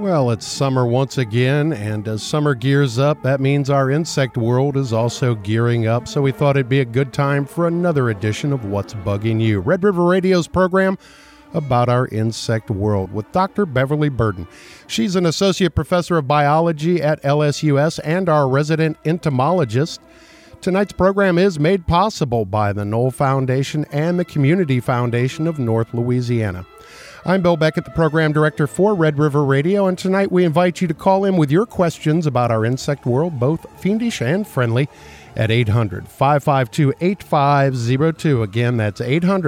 Well, it's summer once again, and as summer gears up, that means our insect world is also gearing up, so we thought it'd be a good time for another edition of What's Bugging You, Red River Radio's program about our insect world with Dr. Beverly Burden. She's an associate professor of biology at LSUS and our resident entomologist. Tonight's program is made possible by the Knoll Foundation and the Community Foundation of North Louisiana. I'm Bill Beckett, the program director for Red River Radio, and tonight we invite you to call in with your questions about our insect world, both fiendish and friendly, at 800-552-8502. Again, that's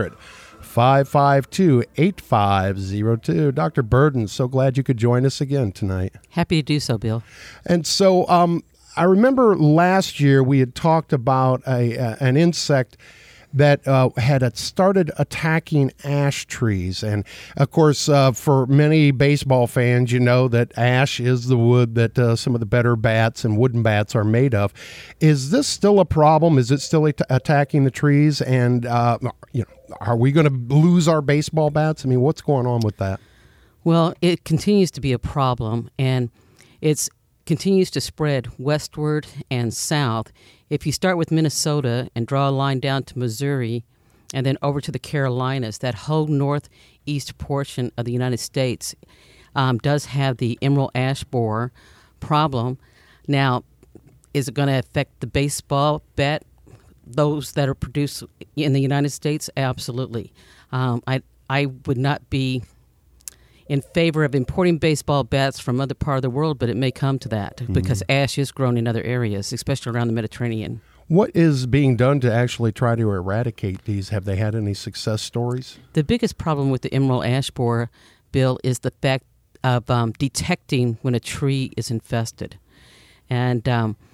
800-552-8502. Dr. Burden, so glad you could join us again tonight. Happy to do so, Bill. And so I remember last year we had talked about an insect that had started attacking ash trees. And, of course, for many baseball fans, you know that ash is the wood that some of the better bats and wooden bats are made of. Is this still a problem? Is it still attacking the trees? And, are we going to lose our baseball bats? I mean, what's going on with that? Well, it continues to be a problem, and it continues to spread westward and south. If you start with Minnesota and draw a line down to Missouri and then over to the Carolinas, that whole northeast portion of the United States does have the emerald ash borer problem. Now, is it going to affect the baseball bat, those that are produced in the United States? Absolutely. I would not be in favor of importing baseball bats from other part of the world, but it may come to that because ash is grown in other areas, especially around the Mediterranean. What is being done to actually try to eradicate these? Have they had any success stories? The biggest problem with the emerald ash borer, Bill, is the fact of detecting when a tree is infested. And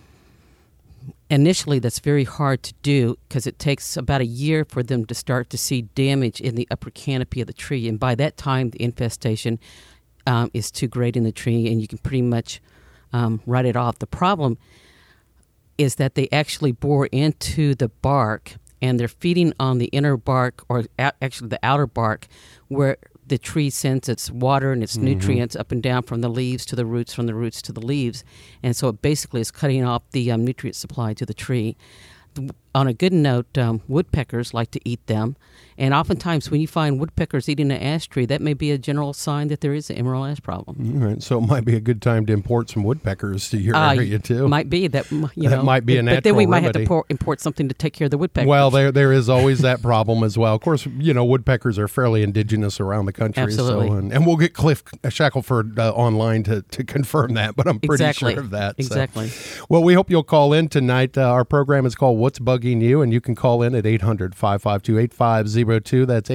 initially, that's very hard to do because it takes about a year for them to start to see damage in the upper canopy of the tree. And by that time, the infestation is too great in the tree, and you can pretty much write it off. The problem is that they actually bore into the bark, and they're feeding on the inner bark, or actually the outer bark, where the tree sends its water and its nutrients up and down from the leaves to the roots, from the roots to the leaves. And so it basically is cutting off the nutrient supply to the tree. On a good note, woodpeckers like to eat them. And oftentimes when you find woodpeckers eating an ash tree, that may be a general sign that there is an emerald ash problem. All right, so it might be a good time to import some woodpeckers to your area, too. Might be. That might be a natural But then we might remedy. have to import something to take care of the woodpeckers. Well, there is always that problem as well. Of course, woodpeckers are fairly indigenous around the country. Absolutely. So, and we'll get Cliff Shackelford online to confirm that, but I'm pretty sure of that. Exactly. So. Well, we hope you'll call in tonight. Our program is called What's Bugging You, and you can call in at 800-552-8502. That's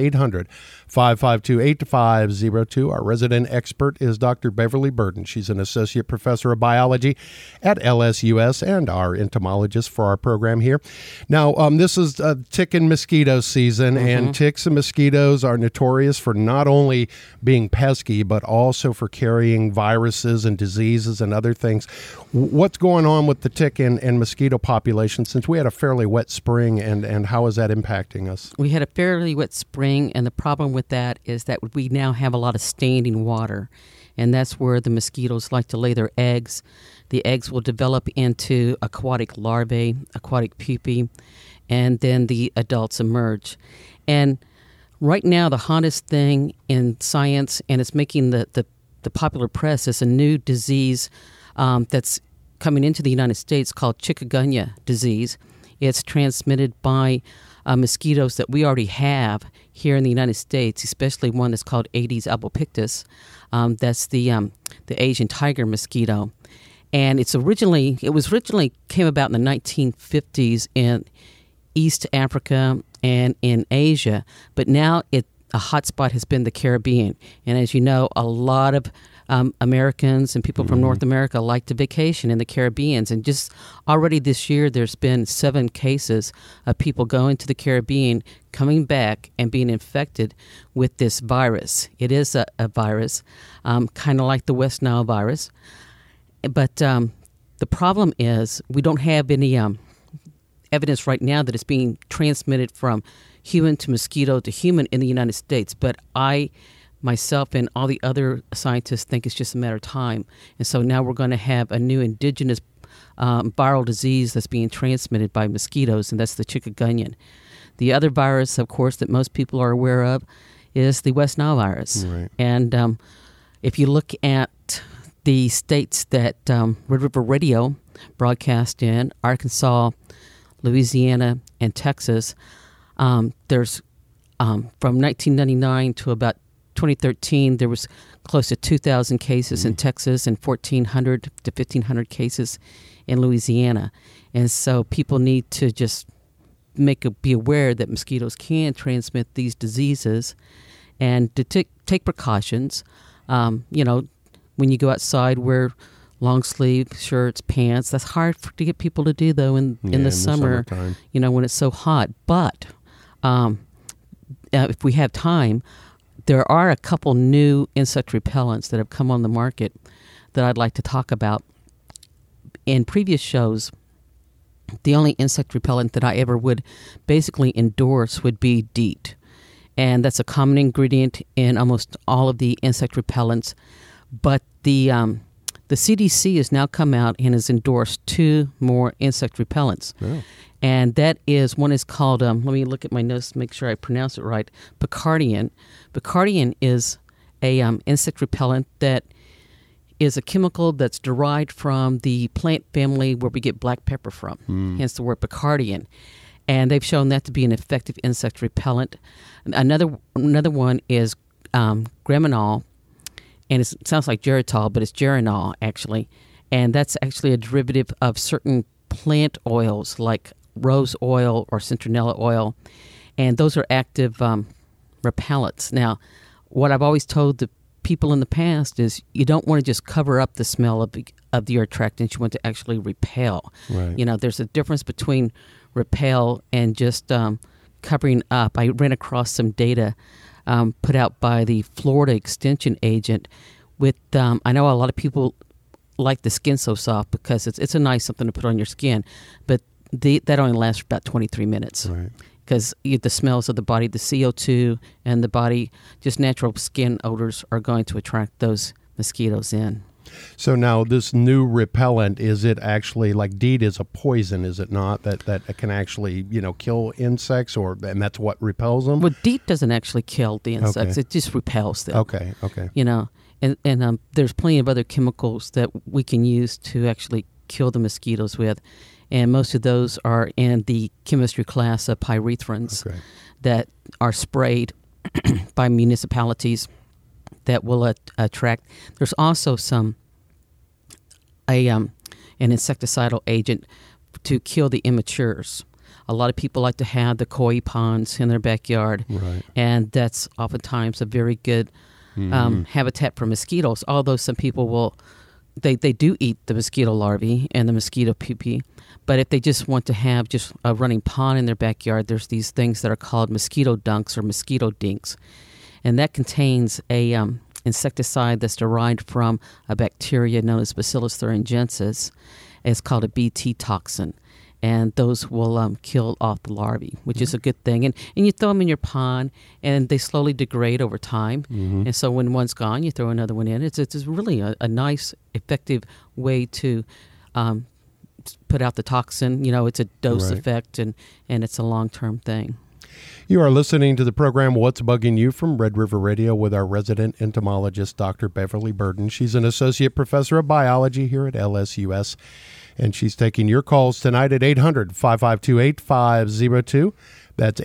800-552-8502. Our resident expert is Dr. Beverly Burden. She's an associate professor of biology at LSUS and our entomologist for our program here. Now, this is tick and mosquito season, and ticks and mosquitoes are notorious for not only being pesky, but also for carrying viruses and diseases and other things. What's going on with the tick and mosquito population since we had a fairly wet spring, and how is that impacting us? We had a fairly wet spring, and the problem with that is that we now have a lot of standing water, and that's where the mosquitoes like to lay their eggs. The eggs will develop into aquatic larvae, aquatic pupae, and then the adults emerge. And right now, the hottest thing in science, and it's making the popular press, is a new disease that's coming into the United States called chikungunya disease. It's transmitted by mosquitoes that we already have here in the United States, especially one that's called Aedes albopictus. That's the Asian tiger mosquito. And it originally came about in the 1950s in East Africa and in Asia, but now a hotspot has been the Caribbean. And as you know, a lot of Americans and people from North America like to vacation in the Caribbean. And just already this year, there's been 7 cases of people going to the Caribbean, coming back and being infected with this virus. It is a virus, kind of like the West Nile virus. But the problem is we don't have any evidence right now that it's being transmitted from human to mosquito to human in the United States. But I myself and all the other scientists think it's just a matter of time. And so now we're going to have a new indigenous viral disease that's being transmitted by mosquitoes, and that's the chikungunya. The other virus, of course, that most people are aware of is the West Nile virus. Right. And if you look at the states that Red River Radio broadcast in, Arkansas, Louisiana, and Texas, there's from 1999 to about 2013, there was close to 2,000 cases in Texas and 1,400 to 1,500 cases in Louisiana. And so people need to just be aware that mosquitoes can transmit these diseases and to take precautions. When you go outside, wear long sleeve shirts, pants. That's hard to get people to do, though, in the summer, when it's so hot. But if we have time, there are a couple new insect repellents that have come on the market that I'd like to talk about. In previous shows, the only insect repellent that I ever would basically endorse would be DEET. And that's a common ingredient in almost all of the insect repellents. But the CDC has now come out and has endorsed 2 more insect repellents. Oh. And that is, one is called, let me look at my notes to make sure I pronounce it right, Picardian. Picardian is a insect repellent that is a chemical that's derived from the plant family where we get black pepper from, hence the word Picardian. And they've shown that to be an effective insect repellent. Another one is Gramenol, and it sounds like Geritol, but it's Geranol, actually. And that's actually a derivative of certain plant oils like rose oil or citronella oil, and those are active repellents. Now, what I've always told the people in the past is you don't want to just cover up the smell of the attractants. You want to actually repel. Right. There's a difference between repel and just covering up. I ran across some data put out by the Florida Extension Agent with, I know a lot of people like the Skin So Soft because it's a nice something to put on your skin, but that only lasts for about 23 minutes. Right. Because the smells of the body, the CO2 and the body, just natural skin odors are going to attract those mosquitoes in. So now this new repellent, is it actually, like DEET is a poison, is it not, that can actually, kill insects, and that's what repels them? Well, DEET doesn't actually kill the insects. Okay. It just repels them. Okay. And there's plenty of other chemicals that we can use to actually kill the mosquitoes with. And most of those are in the chemistry class of pyrethrins that are sprayed by municipalities that will attract. There's also an insecticidal agent to kill the immatures. A lot of people like to have the koi ponds in their backyard, and that's oftentimes a very good habitat for mosquitoes, although some people they do eat the mosquito larvae and the mosquito pupae. But if they just want to have just a running pond in their backyard, there's these things that are called mosquito dunks or mosquito dinks. And that contains a insecticide that's derived from a bacteria known as Bacillus thuringiensis. It's called a BT toxin. And those will kill off the larvae, which is a good thing. And you throw them in your pond, and they slowly degrade over time. And so when one's gone, you throw another one in. It's really a nice, effective way to put out the toxin. It's a dose effect, and it's a long-term thing. You are listening to the program What's Bugging You from Red River Radio with our resident entomologist, Dr. Beverly Burden. She's an associate professor of biology here at LSUS, and she's taking your calls tonight at 800-552-8502. That's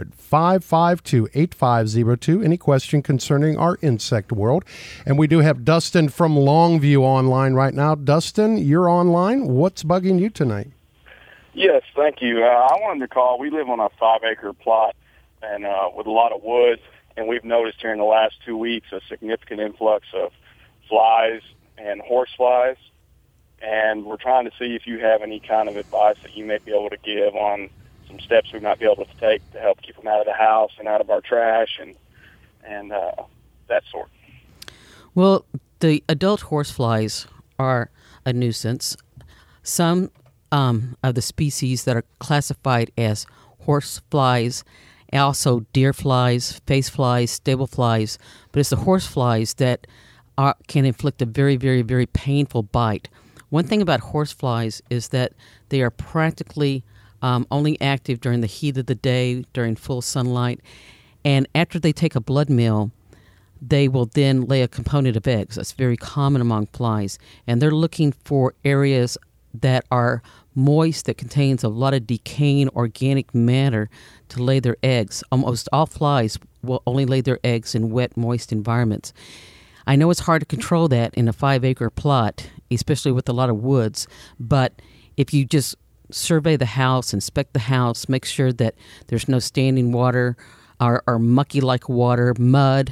800-552-8502. Any question concerning our insect world. And we do have Dustin from Longview online right now. Dustin, you're online. What's bugging you tonight? Yes, thank you. I wanted to call. We live on a 5-acre plot and with a lot of woods, and we've noticed here in the last 2 weeks a significant influx of flies and horseflies. And we're trying to see if you have any kind of advice that you may be able to give on some steps we might be able to take to help keep them out of the house and out of our trash and that sort. Well, the adult horseflies are a nuisance. Some of the species that are classified as horseflies and also deer flies, face flies, stable flies. But it's the horse flies that can inflict a very, very, very painful bite. One thing about horse flies is that they are practically only active during the heat of the day, during full sunlight. And after they take a blood meal, they will then lay a component of eggs. That's very common among flies. And they're looking for areas that are moist, that contains a lot of decaying organic matter to lay their eggs. Almost all flies will only lay their eggs in wet, moist environments. I know it's hard to control that in a 5-acre plot, especially with a lot of woods, but if you just survey the house, inspect the house, make sure that there's no standing water or mucky-like water, mud,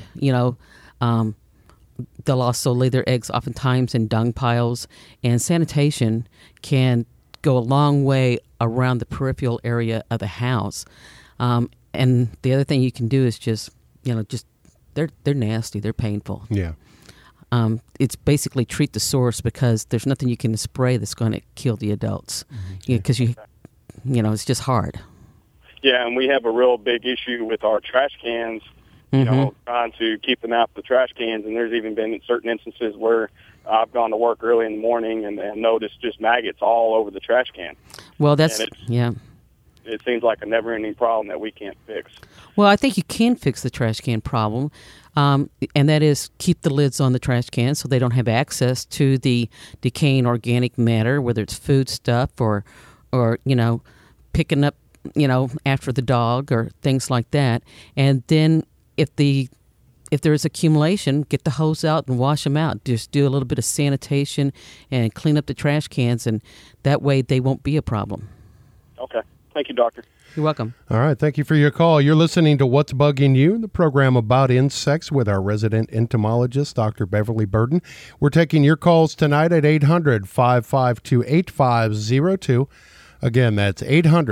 they'll also lay their eggs oftentimes in dung piles, and sanitation can go a long way around the peripheral area of the house. And the other thing you can do is just they're nasty, they're painful. Yeah. It's basically treat the source, because there's nothing you can spray that's going to kill the adults. Because it's just hard. Yeah, and we have a real big issue with our trash cans, trying to keep them out of the trash cans. And there's even been certain instances where I've gone to work early in the morning and noticed just maggots all over the trash can. Well, It seems like a never-ending problem that we can't fix. Well, I think you can fix the trash can problem, and that is keep the lids on the trash can so they don't have access to the decaying organic matter, whether it's food stuff or picking up, after the dog or things like that. And then if there is accumulation, get the hose out and wash them out. Just do a little bit of sanitation and clean up the trash cans, and that way they won't be a problem. Okay. Thank you, Doctor. You're welcome. All right. Thank you for your call. You're listening to What's Bugging You, the program about insects with our resident entomologist, Dr. Beverly Burden. We're taking your calls tonight at 800-552-8502. Again, that's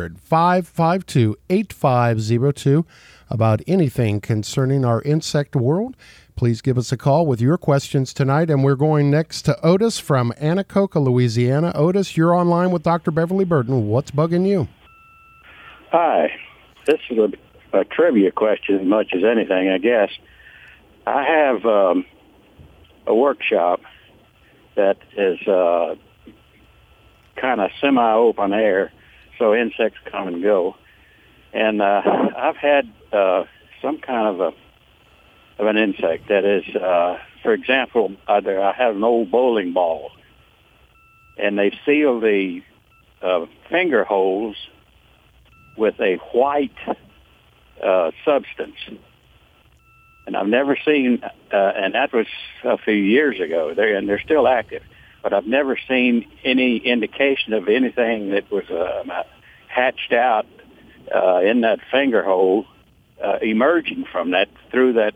800-552-8502. About anything concerning our insect world. Please give us a call with your questions tonight. And we're going next to Otis from Anacoca, Louisiana. Otis, you're online with Dr. Beverly Burden. What's bugging you? Hi. This is a trivia question as much as anything, I guess. I have a workshop that is kind of semi-open air, so insects come and go. And I've had some kind of an insect that is, for example, I have an old bowling ball, and they seal the finger holes with a white substance. And I've never seen, and that was a few years ago, and they're still active, but I've never seen any indication of anything that was hatched out in that finger hole emerging from that through that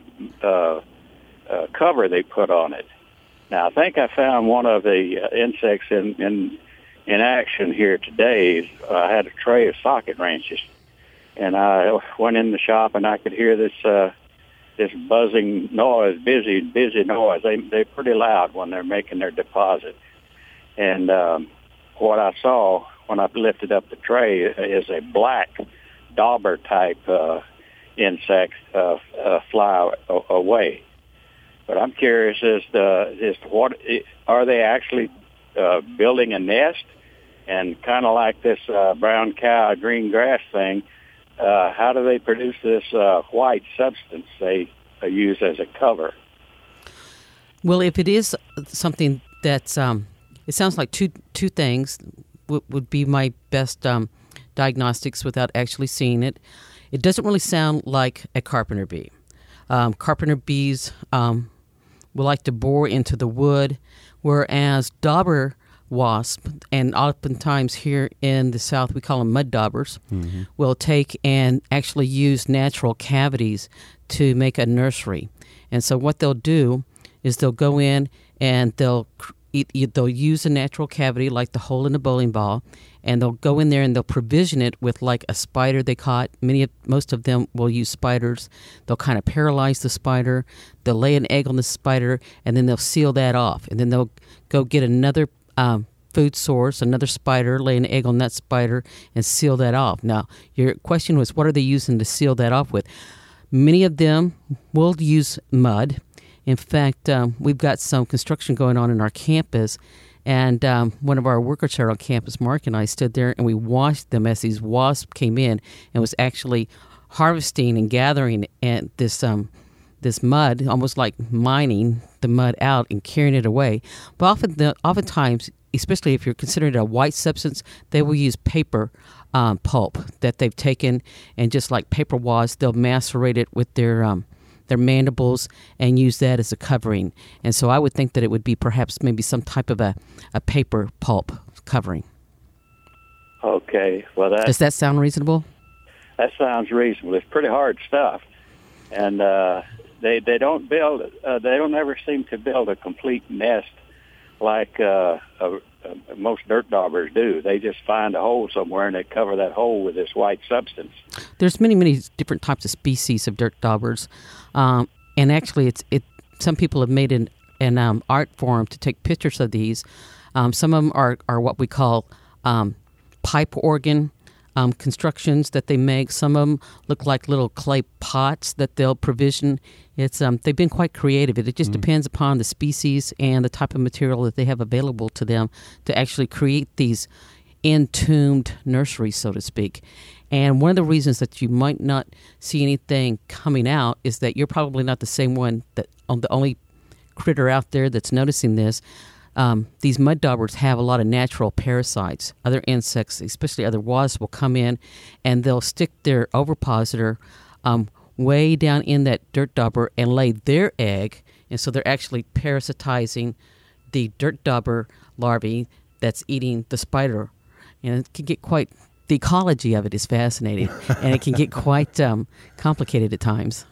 cover they put on it. Now, I think I found one of the insects in action here today. I had a tray of socket wrenches, and I went in the shop, and I could hear this buzzing noise, busy noise. They're pretty loud when they're making their deposit. And what I saw when I lifted up the tray is a black dauber type insect fly away. But I'm curious as to what are they actually building a nest, and kind of like this brown cow, green grass thing. How do they produce this white substance they use as a cover? Well, if it is something that's, it sounds like two things would be my best diagnostics without actually seeing it. It doesn't really sound like a carpenter bee. Carpenter bees will like to bore into the wood, whereas dauber wasp, and oftentimes here in the South we call them mud daubers, will take and actually use natural cavities to make a nursery. And so what they'll do is they'll go in and they'll use a natural cavity like the hole in a bowling ball, and they'll go in there and they'll provision it with like a spider they caught. Most of them will use spiders. They'll kind of paralyze the spider. They'll lay an egg on the spider, and then they'll seal that off. And then they'll go get another food source, another spider, lay an egg on that spider, and seal that off. Now, your question was, what are they using to seal that off with? Many of them will use mud. In fact, we've got some construction going on in our campus, and one of our workers here on campus, Mark and I, stood there and we watched them as these wasps came in and was actually harvesting and gathering and this mud, almost like mining the mud out and carrying it away. But oftentimes, especially if you're considering it a white substance, they will use paper pulp that they've taken, and just like paper wads, they'll macerate it with their mandibles and use that as a covering. And so I would think that it would be perhaps maybe some type of a paper pulp covering. Okay. Well, does that sound reasonable? That sounds reasonable. It's pretty hard stuff, and they don't build. They don't ever seem to build a complete nest like most dirt daubers do. They just find a hole somewhere and they cover that hole with this white substance. There's many different types of species of dirt daubers, and actually, some people have made an art form to take pictures of these. Some of them are what we call pipe organ constructions that they make. Some of them look like little clay pots that they'll provision. It's they've been quite creative. It just depends upon the species and the type of material that they have available to them to actually create these entombed nurseries, so to speak. And one of the reasons that you might not see anything coming out is that you're probably not the same one, that the only critter out there that's noticing this. These mud daubers have a lot of natural parasites. Other insects, especially other wasps, will come in and they'll stick their ovipositor way down in that dirt dauber and lay their egg. And so they're actually parasitizing the dirt dauber larvae that's eating the spider. And it can get quite, the ecology of it is fascinating, and it can get quite complicated at times.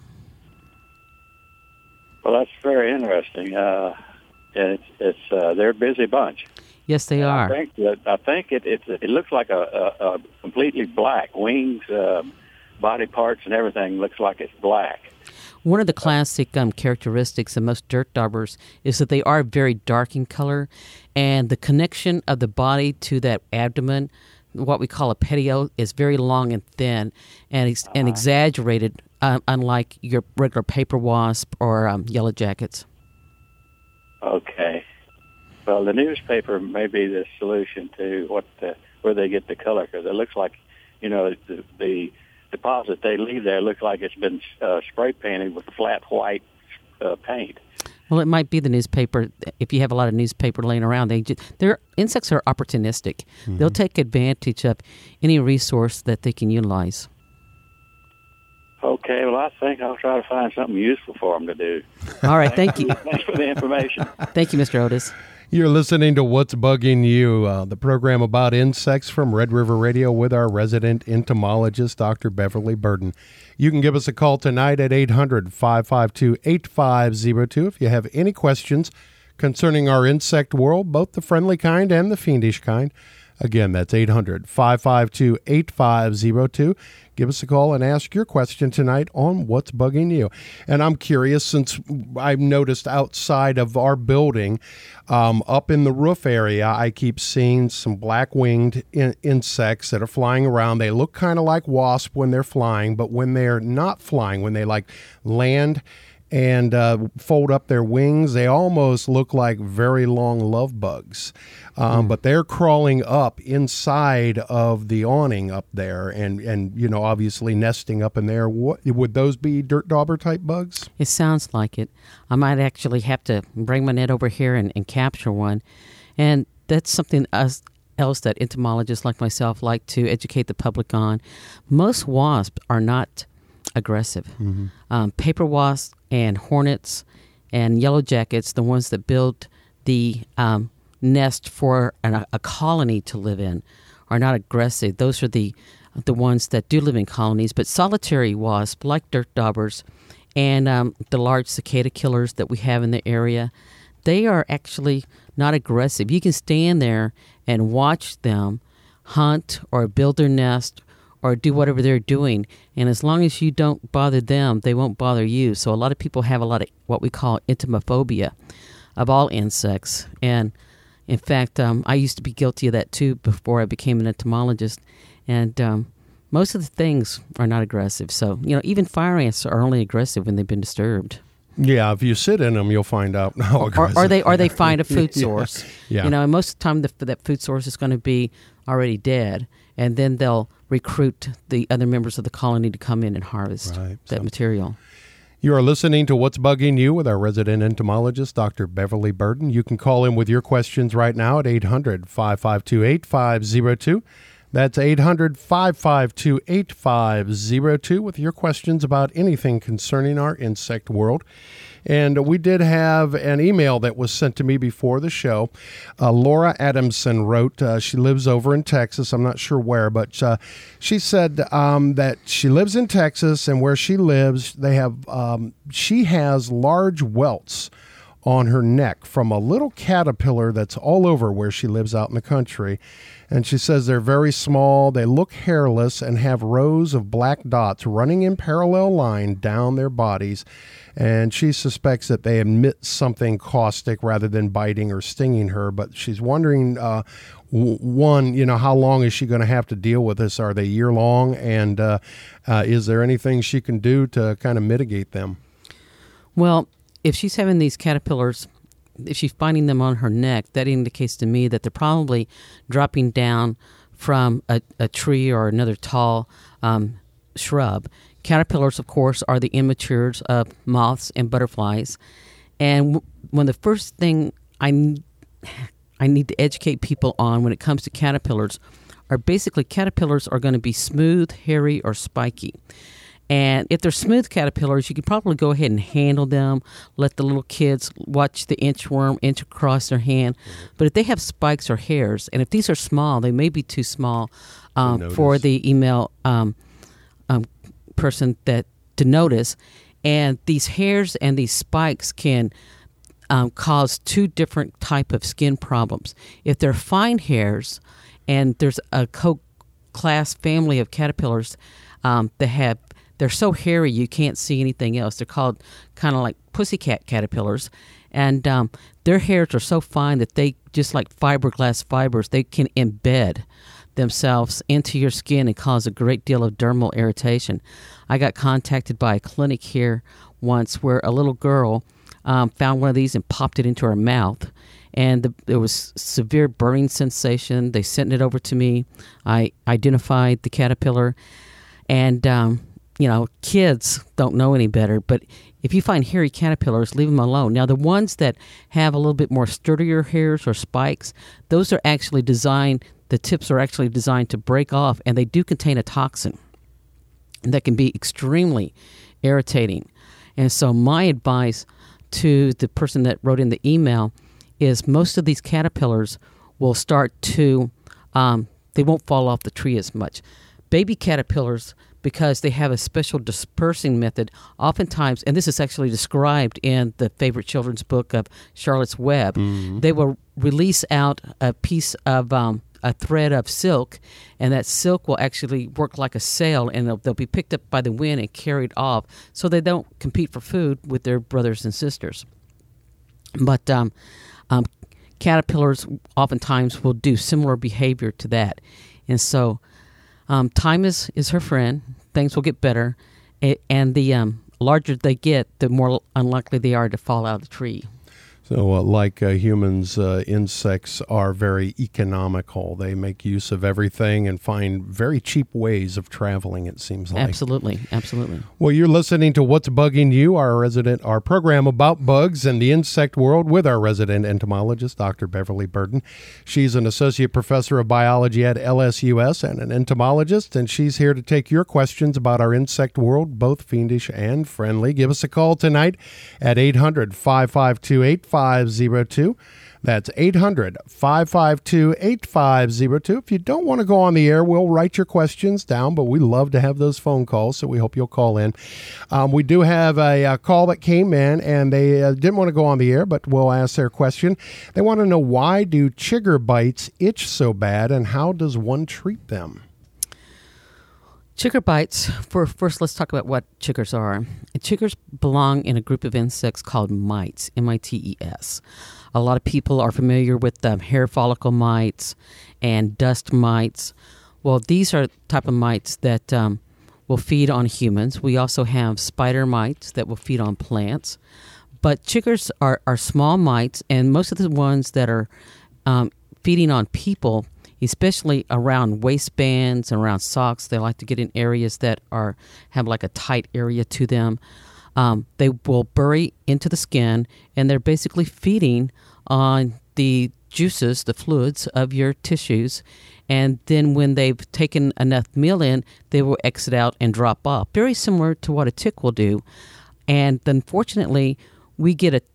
Well, that's very interesting. It's they're a busy bunch. Yes, they are. I think it looks like a completely black wings, body parts, and everything looks like it's black. One of the classic characteristics of most dirt daubers is that they are very dark in color, and the connection of the body to that abdomen, what we call a petioles, is very long and thin and exaggerated, unlike your regular paper wasp or yellow jackets. Okay. Well, the newspaper may be the solution to where they get the color, because it looks like, the deposit they leave there looks like it's been spray painted with flat white paint. Well, it might be the newspaper. If you have a lot of newspaper laying around, their insects are opportunistic. Mm-hmm. They'll take advantage of any resource that they can utilize. Okay, well, I think I'll try to find something useful for them to do. All right, thank you. Thanks for the information. Thank you, Mr. Otis. You're listening to What's Bugging You, the program about insects from Red River Radio with our resident entomologist, Dr. Beverly Burden. You can give us a call tonight at 800-552-8502 if you have any questions concerning our insect world, both the friendly kind and the fiendish kind. Again, that's 800-552-8502. Give us a call and ask your question tonight on What's Bugging You. And I'm curious, since I've noticed outside of our building, up in the roof area, I keep seeing some black-winged insects that are flying around. They look kind of like wasps when they're flying, but when they're not flying, when they land and fold up their wings, they almost look like very long love bugs. But they're crawling up inside of the awning up there and obviously nesting up in there. Would those be dirt dauber type bugs? It sounds like it. I might actually have to bring my net over here and capture one. And that's something else that entomologists like myself like to educate the public on. Most wasps are not aggressive. Mm-hmm. Paper wasps and hornets and yellow jackets, the ones that build the nest for a colony to live in, are not aggressive. Those are the ones that do live in colonies. But solitary wasps, like dirt daubers and the large cicada killers that we have in the area, they are actually not aggressive. You can stand there and watch them hunt or build their nest or do whatever they're doing. And as long as you don't bother them, they won't bother you. So a lot of people have a lot of what we call entomophobia of all insects. And In fact, I used to be guilty of that too before I became an entomologist. And most of the things are not aggressive. So, even fire ants are only aggressive when they've been disturbed. Yeah, if you sit in them, you'll find out how aggressive. Or they find a food source. Yeah. And most of the time that food source is going to be already dead, and then they'll recruit the other members of the colony to come in and harvest that material. You are listening to What's Bugging You with our resident entomologist, Dr. Beverly Burden. You can call in with your questions right now at 800-552-8502. That's 800-552-8502 with your questions about anything concerning our insect world. And we did have an email that was sent to me before the show. Laura Adamson wrote, she lives over in Texas. I'm not sure where, but she said that she lives in Texas, and where she lives, she has large welts on her neck from a little caterpillar that's all over where she lives out in the country. And she says they're very small, they look hairless, and have rows of black dots running in parallel line down their bodies. And she suspects that they emit something caustic rather than biting or stinging her. But she's wondering, one, how long is she going to have to deal with this? Are they year-long? And is there anything she can do to kind of mitigate them? Well, if she's having these caterpillars, if she's finding them on her neck, that indicates to me that they're probably dropping down from a tree or another tall shrub. Caterpillars, of course, are the immatures of moths and butterflies. And when the first thing I need to educate people on when it comes to caterpillars are basically caterpillars are going to be smooth, hairy, or spiky. And if they're smooth caterpillars, you can probably go ahead and handle them, let the little kids watch the inchworm inch across their hand. But if they have spikes or hairs, and if these are small, they may be too small for the email person to notice. And these hairs and these spikes can cause two different type of skin problems. If they're fine hairs, and there's a co-class family of caterpillars they're so hairy you can't see anything else. They're called kind of like pussycat caterpillars. And their hairs are so fine that they, just like fiberglass fibers, they can embed themselves into your skin and cause a great deal of dermal irritation. I got contacted by a clinic here once where a little girl found one of these and popped it into her mouth. And there was severe burning sensation. They sent it over to me. I identified the caterpillar. And kids don't know any better, but if you find hairy caterpillars, leave them alone. Now, the ones that have a little bit more sturdier hairs or spikes, those are actually designed, the tips are actually designed to break off, and they do contain a toxin that can be extremely irritating. And so my advice to the person that wrote in the email is most of these caterpillars will start to, they won't fall off the tree as much. Baby caterpillars, because they have a special dispersing method, oftentimes, and this is actually described in the favorite children's book of Charlotte's Web, they will release out a piece of a thread of silk, and that silk will actually work like a sail, and they'll be picked up by the wind and carried off, so they don't compete for food with their brothers and sisters. But caterpillars oftentimes will do similar behavior to that. And so time is her friend. Things will get better. And the larger they get, the more unlikely they are to fall out of the tree. So like humans, insects are very economical. They make use of everything and find very cheap ways of traveling, it seems like. Absolutely, absolutely. Well, you're listening to What's Bugging You, our program about bugs and the insect world with our resident entomologist, Dr. Beverly Burden. She's an associate professor of biology at LSUS and an entomologist, and she's here to take your questions about our insect world, both fiendish and friendly. Give us a call tonight at 800-552-8502. That's 800-552-8502. If you don't want to go on the air, we'll write your questions down, but we love to have those phone calls, so we hope you'll call in. We do have a call that came in, and they didn't want to go on the air, but we'll ask their question. They want to know, why do chigger bites itch so bad, and how does one treat them? Chigger bites. First, let's talk about what chiggers are. Chiggers belong in a group of insects called mites, mites. A lot of people are familiar with hair follicle mites and dust mites. Well, these are type of mites that will feed on humans. We also have spider mites that will feed on plants. But chiggers are small mites, and most of the ones that are feeding on people, especially around waistbands and around socks, they like to get in areas that have like a tight area to them. They will bury into the skin, and they're basically feeding on the juices, the fluids of your tissues. And then when they've taken enough meal in, they will exit out and drop off. Very similar to what a tick will do. And unfortunately, we get a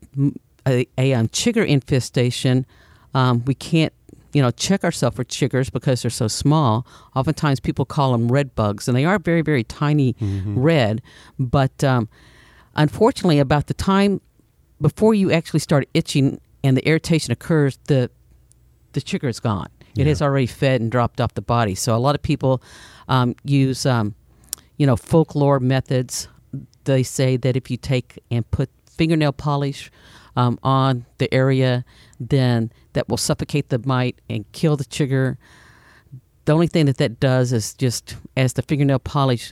chigger infestation. We can't check ourselves for chiggers because they're so small. Oftentimes people call them red bugs, and they are very, very tiny red. But unfortunately, about the time before you actually start itching and the irritation occurs, the chigger is gone. It has already fed and dropped off the body. So a lot of people use, folklore methods. They say that if you take and put fingernail polish on the area, then that will suffocate the mite and kill the chigger. The only thing that does is just as the fingernail polish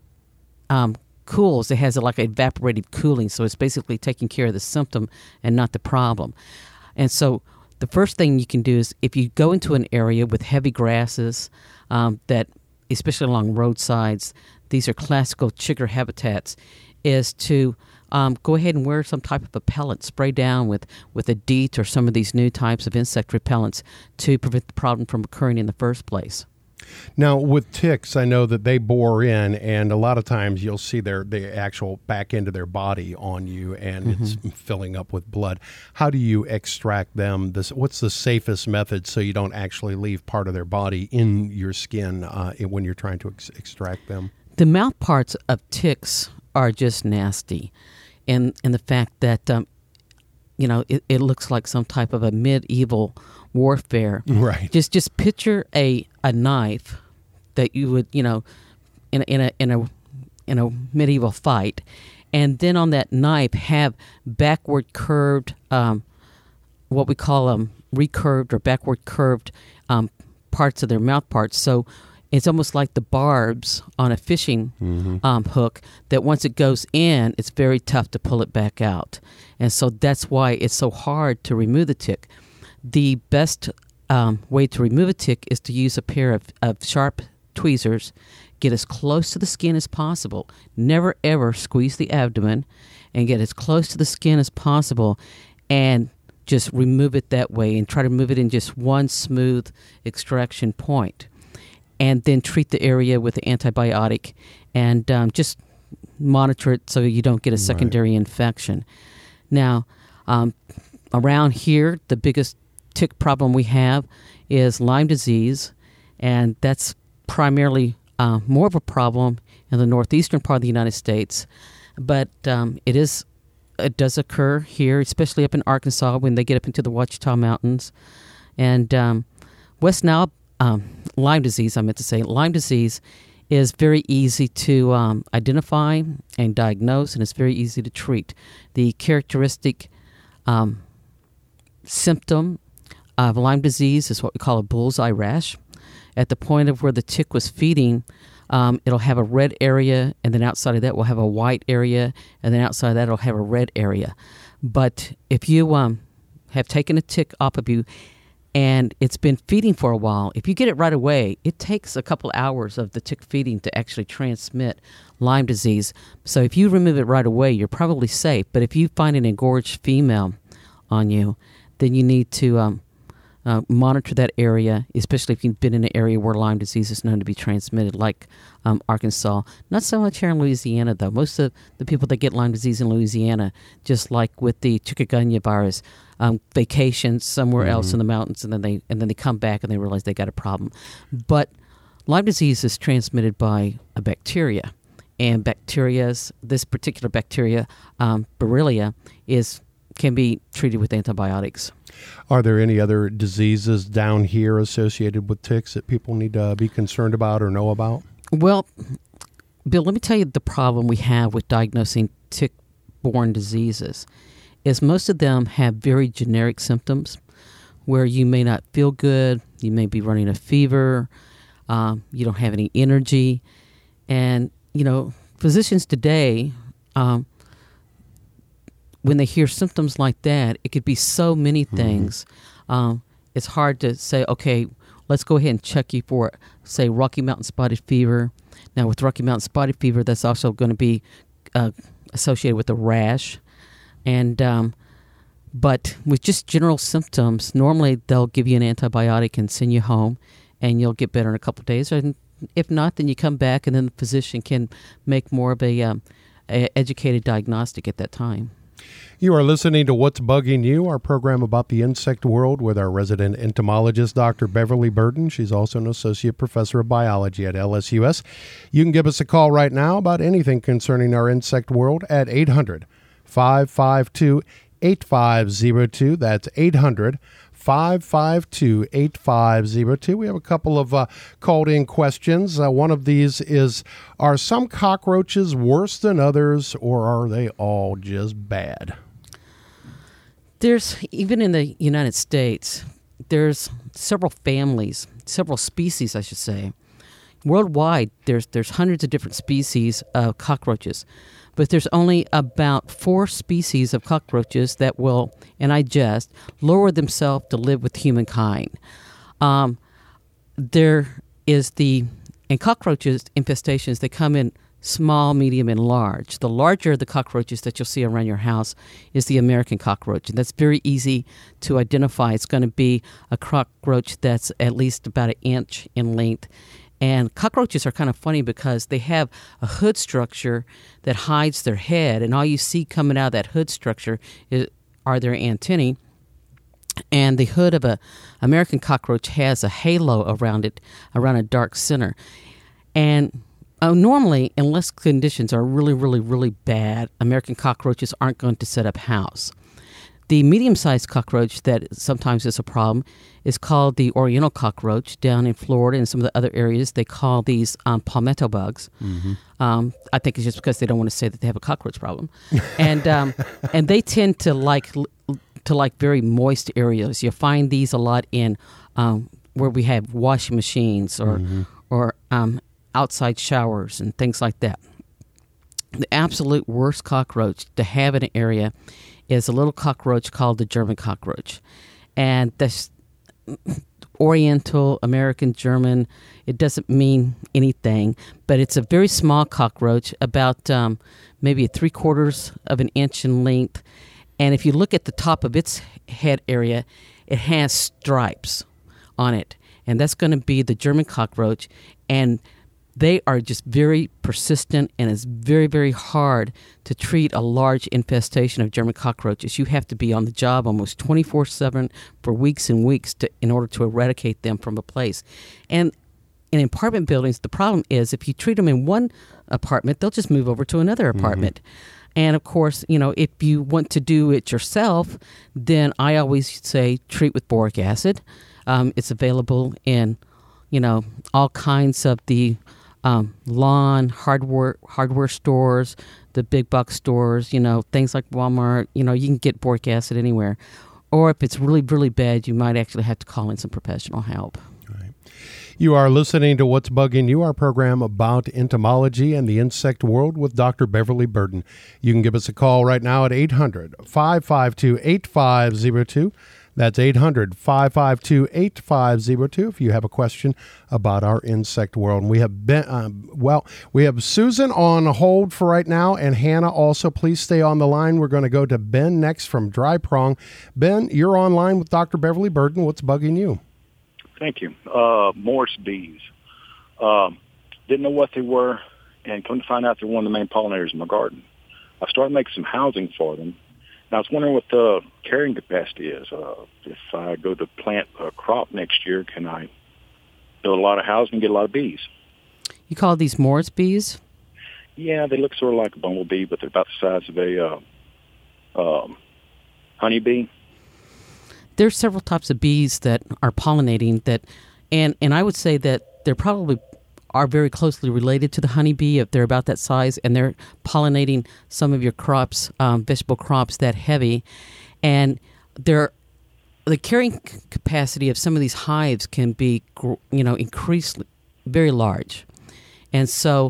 cools, it has like an evaporative cooling, so it's basically taking care of the symptom and not the problem. And so the first thing you can do is if you go into an area with heavy grasses, that especially along roadsides, these are classical chigger habitats, is to go ahead and wear some type of repellent, spray down with a DEET or some of these new types of insect repellents to prevent the problem from occurring in the first place. Now, with ticks, I know that they bore in, and a lot of times you'll see the actual back end of their body on you, and it's filling up with blood. How do you extract them? What's the safest method so you don't actually leave part of their body in your skin when you're trying to extract them? The mouth parts of ticks are just nasty, in the fact that it looks like some type of a medieval warfare. Right. Just picture a knife that you would in a medieval fight, and then on that knife have backward curved what we call recurved or backward curved parts of their mouth parts. So it's almost like the barbs on a fishing hook that once it goes in, it's very tough to pull it back out. And so that's why it's so hard to remove the tick. The best way to remove a tick is to use a pair of sharp tweezers, get as close to the skin as possible. Never, ever squeeze the abdomen, and get as close to the skin as possible and just remove it that way, and try to move it in just one smooth extraction point. And then treat the area with an antibiotic and just monitor it so you don't get a secondary infection. Now, around here, the biggest tick problem we have is Lyme disease, and that's primarily more of a problem in the northeastern part of the United States. But it does occur here, especially up in Arkansas when they get up into the Ouachita Mountains. And West Nile Lyme disease, Lyme disease is very easy to identify and diagnose, and it's very easy to treat. The characteristic symptom of Lyme disease is what we call a bullseye rash. At the point of where the tick was feeding, it'll have a red area, and then outside of that we'll have a white area, and then outside of that it'll have a red area. But if you have taken a tick off of you and it's been feeding for a while, if you get it right away, it takes a couple hours of the tick feeding to actually transmit Lyme disease. So if you remove it right away, you're probably safe. But if you find an engorged female on you, then you need to monitor that area, especially if you've been in an area where Lyme disease is known to be transmitted, like Arkansas. Not so much here in Louisiana, though. Most of the people that get Lyme disease in Louisiana, just like with the chikungunya virus, vacation somewhere else in the mountains, and then they come back and they realize they got a problem. But Lyme disease is transmitted by a bacteria, and this particular bacteria, Borrelia, can be treated with antibiotics. Are there any other diseases down here associated with ticks that people need to be concerned about or know about? Well, Bill, let me tell you the problem we have with diagnosing tick-borne diseases is most of them have very generic symptoms where you may not feel good, you may be running a fever, you don't have any energy. And, physicians today, when they hear symptoms like that, it could be so many things. It's hard to say, okay, let's go ahead and check you for, say, Rocky Mountain spotted fever. Now, with Rocky Mountain spotted fever, that's also going to be associated with a rash. And but with just general symptoms, normally they'll give you an antibiotic and send you home, and you'll get better in a couple of days. And if not, then you come back, and then the physician can make more of a educated diagnostic at that time. You are listening to What's Bugging You, our program about the insect world with our resident entomologist, Dr. Beverly Burden. She's also an associate professor of biology at LSUS. You can give us a call right now about anything concerning our insect world at 800-552-8502. That's 800-552-8502. We have a couple of called-in questions. One of these is, are some cockroaches worse than others, or are they all just bad? There's, even in the United States, there's several families, several species, I should say. Worldwide, there's hundreds of different species of cockroaches, but there's only about 4 species of cockroaches that will, and I jest, lower themselves to live with humankind. There is and cockroaches infestations, they come in small, medium, and large. The larger of the cockroaches that you'll see around your house is the American cockroach, and that's very easy to identify. It's going to be a cockroach that's at least about 1 inch in length. And cockroaches are kind of funny because they have a hood structure that hides their head, and all you see coming out of that hood structure are their antennae. And the hood of a American cockroach has a halo around it, around a dark center. And normally, unless conditions are really, really, really bad, American cockroaches aren't going to set up house. The medium-sized cockroach that sometimes is a problem is called the Oriental cockroach down in Florida and some of the other areas. They call these palmetto bugs. Mm-hmm. I think it's just because they don't want to say that they have a cockroach problem. And and they tend to like very moist areas. You'll find these a lot in where we have washing machines or outside showers and things like that. The absolute worst cockroach to have in an area is a little cockroach called the German cockroach. And this Oriental, American, German, it doesn't mean anything, but it's a very small cockroach, about maybe 3/4 of an inch in length. And if you look at the top of its head area, it has stripes on it. And that's going to be the German cockroach. And they are just very persistent, and it's very, very hard to treat a large infestation of German cockroaches. You have to be on the job almost 24/7 for weeks and weeks in order to eradicate them from a place. And in apartment buildings, the problem is if you treat them in one apartment, they'll just move over to another apartment. And, of course, if you want to do it yourself, then I always say treat with boric acid. It's available in, all kinds of the lawn, hardware stores, the big box stores, things like Walmart. You can get boric acid anywhere. Or if it's really, really bad, you might actually have to call in some professional help. Right. You are listening to What's Bugging You, our program about entomology and the insect world with Dr. Beverly Burden. You can give us a call right now at 800-552-8502. That's 800-552-8502 if you have a question about our insect world. And we have we have Susan on hold for right now, and Hannah also. Please stay on the line. We're going to go to Ben next from Dry Prong. Ben, you're online with Dr. Beverly Burden. What's bugging you? Thank you. Morse bees. Didn't know what they were, and come to find out they're one of the main pollinators in my garden. I started making some housing for them. And I was wondering what the carrying capacity is. If I go to plant a crop next year, can I build a lot of housing and get a lot of bees? You call these Morse bees? Yeah, they look sort of like a bumblebee, but they're about the size of a honeybee. There's several types of bees that are pollinating that, and I would say that there probably are very closely related to the honeybee if they're about that size, and they're pollinating some of your crops, vegetable crops that heavy. And the carrying capacity of some of these hives can be, increased very large. And so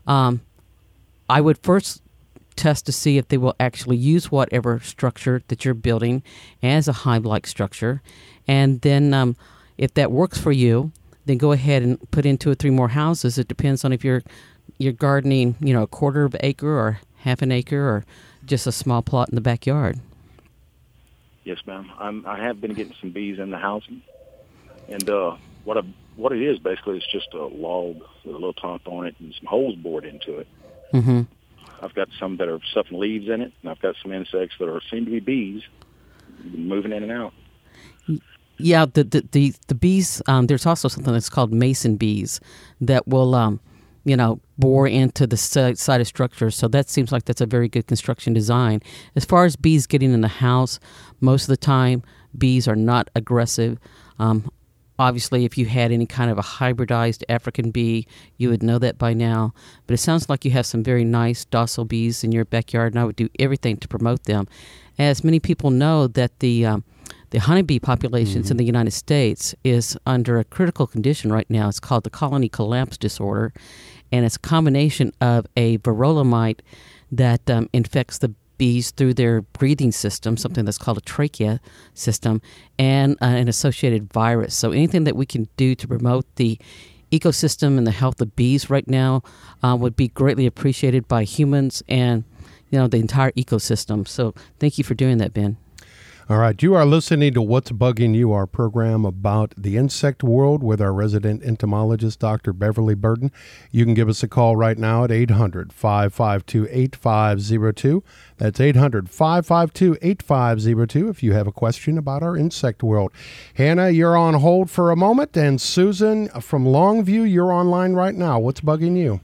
I would first test to see if they will actually use whatever structure that you're building as a hive-like structure. And then if that works for you, then go ahead and put in 2 or 3 more houses. It depends on if you're gardening, a quarter of an acre or half an acre or just a small plot in the backyard. Yes, ma'am. I have been getting some bees in the housing, and what it is basically is just a log with a little top on it and some holes bored into it. Mm-hmm. I've got some that are stuffing leaves in it, and I've got some insects that seem to be bees moving in and out. Yeah, the bees. There's also something that's called mason bees that will, bore into the side of structures. So that seems like that's a very good construction design. As far as bees getting in the house, most of the time bees are not aggressive. Obviously, if you had any kind of a hybridized African bee, you would know that by now. But it sounds like you have some very nice, docile bees in your backyard, and I would do everything to promote them. As many people know that the honeybee populations in the United States is under a critical condition right now. It's called the colony collapse disorder, and it's a combination of a varroa mite that infects the bees through their breathing system, something that's called a trachea system, and an associated virus. So anything that we can do to promote the ecosystem and the health of bees right now would be greatly appreciated by humans and the entire ecosystem. So thank you for doing that, Ben. All right, you are listening to What's Bugging You, our program about the insect world with our resident entomologist, Dr. Beverly Burden. You can give us a call right now at 800-552-8502. That's 800-552-8502 if you have a question about our insect world. Hannah, you're on hold for a moment, and Susan from Longview, you're online right now. What's bugging you?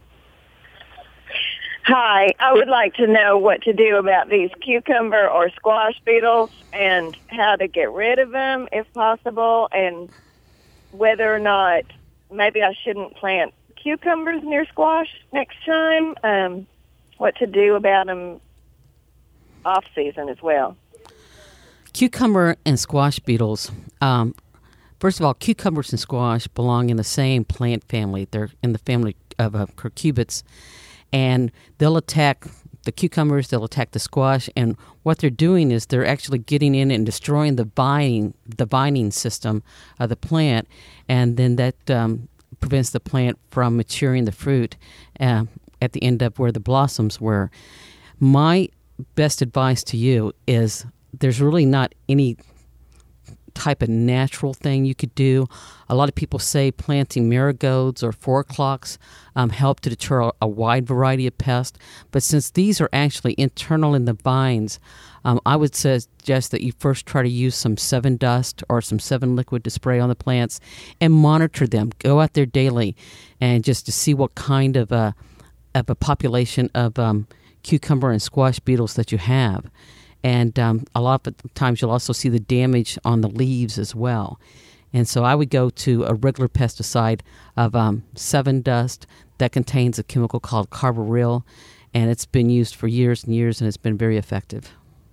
Hi, I would like to know what to do about these cucumber or squash beetles and how to get rid of them if possible, and whether or not maybe I shouldn't plant cucumbers near squash next time, what to do about them off season as well. Cucumber and squash beetles. First of all, cucumbers and squash belong in the same plant family. They're in the family of cucurbits. And they'll attack the cucumbers, they'll attack the squash, and what they're doing is they're actually getting in and destroying the vining system of the plant, and then that prevents the plant from maturing the fruit at the end of where the blossoms were. My best advice to you is there's really not any type of natural thing you could do. A lot of people say planting marigolds or 4 o'clocks help to deter a wide variety of pests. But since these are actually internal in the vines, I would suggest that you first try to use some 7 Dust or some 7 Liquid to spray on the plants and monitor them. Go out there daily and just to see what kind of a population of cucumber and squash beetles that you have. And a lot of times you'll also see the damage on the leaves as well. And so I would go to a regular pesticide of 7 Dust that contains a chemical called carbaryl, and it's been used for years and years, and it's been very effective.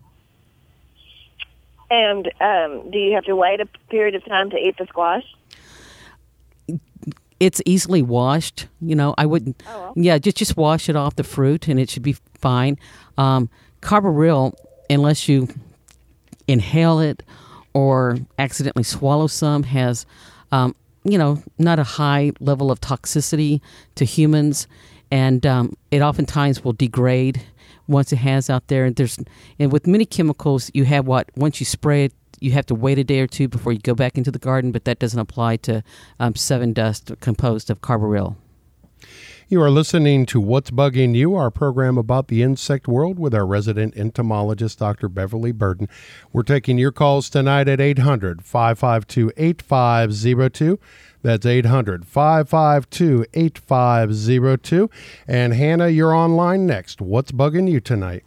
And do you have to wait a period of time to eat the squash? It's easily washed. I wouldn't. Oh, well. Yeah, just wash it off the fruit, and it should be fine. Carbaryl, unless you inhale it or accidentally swallow some, has, not a high level of toxicity to humans, and it oftentimes will degrade once it has out there. And with many chemicals, you have once you spray it, you have to wait a day or two before you go back into the garden, but that doesn't apply to 7 Dust composed of carbaryl. You are listening to What's Bugging You, our program about the insect world with our resident entomologist, Dr. Beverly Burden. We're taking your calls tonight at 800-552-8502. That's 800-552-8502. And Hannah, you're online next. What's bugging you tonight?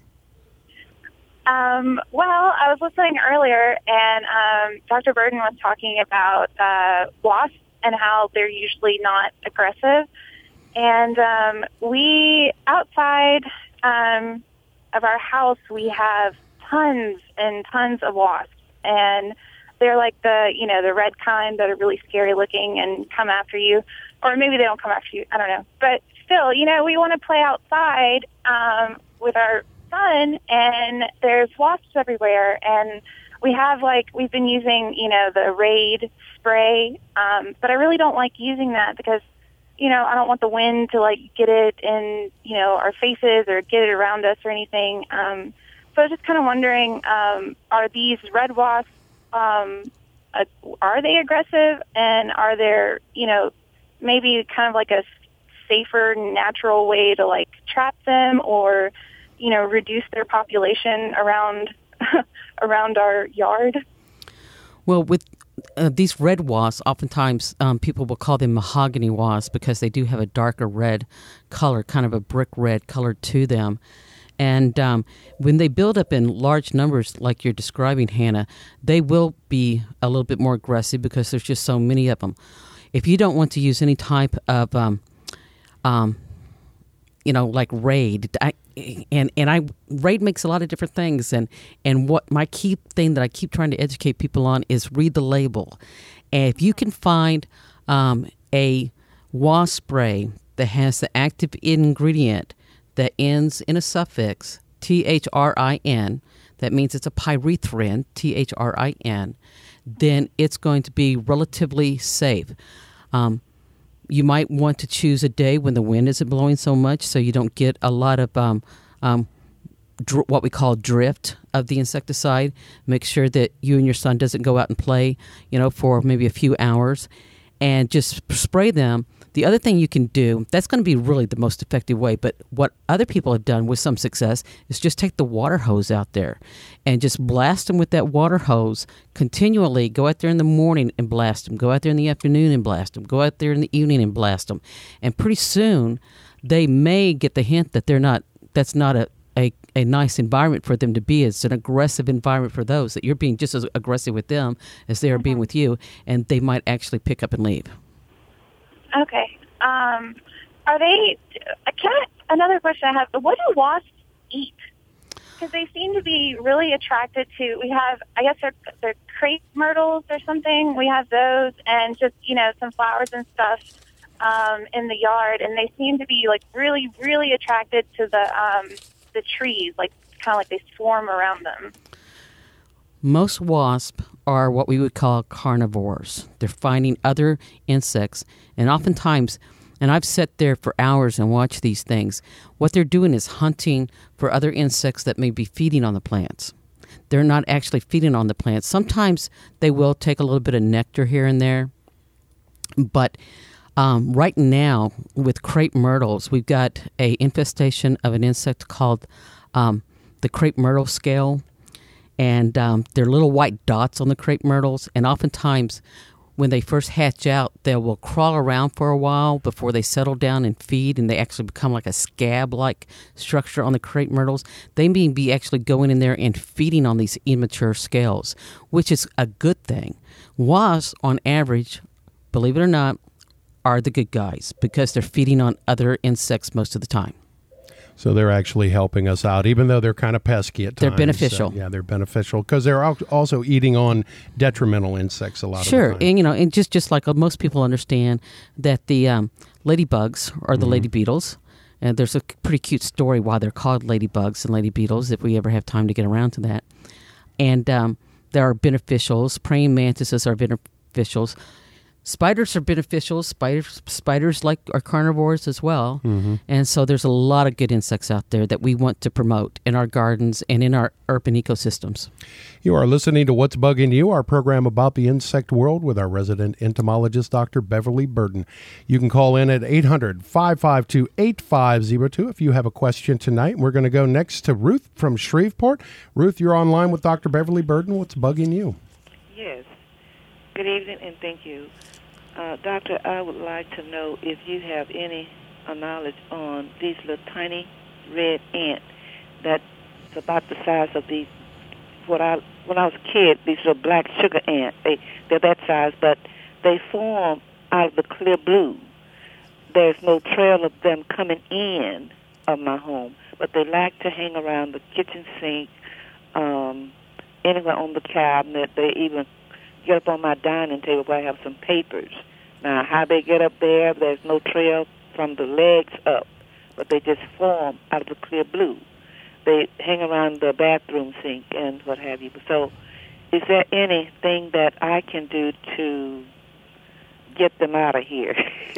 Well, I was listening earlier, and Dr. Burden was talking about wasps and how they're usually not aggressive. And we, outside of our house, we have tons and tons of wasps. And they're like the red kind that are really scary looking and come after you. Or maybe they don't come after you. I don't know. But still, we want to play outside with our son, and there's wasps everywhere. And we've been using, the Raid spray, but I really don't like using that because, I don't want the wind to, get it in, our faces or get it around us or anything. So I was just kind of wondering, are these red wasps, are they aggressive? And are there, maybe kind of like a safer, natural way to, trap them or, reduce their population around around our yard? Well, with these red wasps, oftentimes people will call them mahogany wasps because they do have a darker red color, kind of a brick red color to them. And when they build up in large numbers, like you're describing, Hannah, they will be a little bit more aggressive because there's just so many of them. If you don't want to use any type of, like Raid, Raid makes a lot of different things. And what my key thing that I keep trying to educate people on is read the label. And if you can find a wasp spray that has the active ingredient that ends in a suffix, THRIN, that means it's a pyrethrin, THRIN, then it's going to be relatively safe. You might want to choose a day when the wind isn't blowing so much so you don't get a lot of what we call drift of the insecticide. Make sure that you and your son doesn't go out and play, for maybe a few hours, and just spray them. The other thing you can do, that's going to be really the most effective way, but what other people have done with some success is just take the water hose out there and just blast them with that water hose continually. Go out there in the morning and blast them. Go out there in the afternoon and blast them. Go out there in the evening and blast them. And pretty soon they may get the hint that that's not a nice environment for them to be. It's an aggressive environment for those, that you're being just as aggressive with them as they are being with you, and they might actually pick up and leave. Okay. Are they? Another question I have: what do wasps eat? Because they seem to be really attracted to. We have, I guess, they're crepe myrtles or something. We have those, and just some flowers and stuff in the yard, and they seem to be really, really attracted to the trees, kind of like they swarm around them. Most wasps are what we would call carnivores. They're finding other insects, and oftentimes, and I've sat there for hours and watched these things, what they're doing is hunting for other insects that may be feeding on the plants. They're not actually feeding on the plants. Sometimes they will take a little bit of nectar here and there, but right now with crepe myrtles, we've got an infestation of an insect called the crepe myrtle scale. And they're little white dots on the crepe myrtles. And oftentimes, when they first hatch out, they will crawl around for a while before they settle down and feed. And they actually become like a scab-like structure on the crepe myrtles. They may be actually going in there and feeding on these immature scales, which is a good thing. Wasps, on average, believe it or not, are the good guys because they're feeding on other insects most of the time. So they're actually helping us out, even though they're kind of pesky at times. They're beneficial. Yeah, they're beneficial because they're also eating on detrimental insects a lot of the time. Sure, and just like most people understand that the ladybugs are the lady beetles, and there's a pretty cute story why they're called ladybugs and lady beetles, if we ever have time to get around to that. And there are beneficials. Praying mantises are beneficials. Spiders are beneficial. Spiders are carnivores as well. Mm-hmm. And so there's a lot of good insects out there that we want to promote in our gardens and in our urban ecosystems. You are listening to What's Bugging You, our program about the insect world with our resident entomologist, Dr. Beverly Burden. You can call in at 800-552-8502 if you have a question tonight. We're going to go next to Ruth from Shreveport. Ruth, you're online with Dr. Beverly Burden. What's bugging you? Yes. Good evening, and thank you. Doctor, I would like to know if you have any knowledge on these little tiny red ants that's about the size of these. When I was a kid, these little black sugar ants. They're that size, but they form out of the clear blue. there's no trail of them coming in of my home, but they like to hang around the kitchen sink, anywhere on the cabinet. They even get up on my dining table where I have some papers. Now, how they get up there, there's no trail from the legs up, but they just form out of the clear blue. They hang around the bathroom sink and what have you. So is there anything that I can do to get them out of here?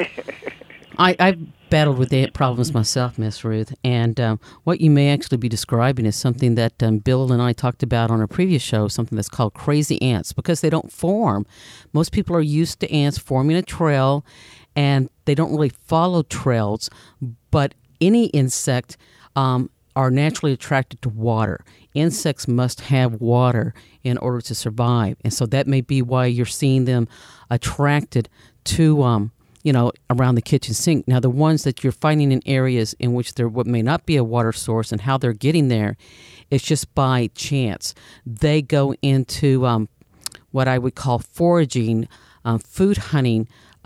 I've battled with ant problems myself, Miss Ruth, and what you may actually be describing is something that Bill and I talked about on a previous show, something that's called crazy ants, because they don't form. Most people are used to ants forming a trail, and they don't really follow trails, but any insect are naturally attracted to water. Insects must have water in order to survive, and so that may be why you're seeing them attracted to around the kitchen sink. Now, the ones that you're finding in areas in which there what may not be a water source and how they're getting there, it's just by chance. They go into what I would call foraging, food hunting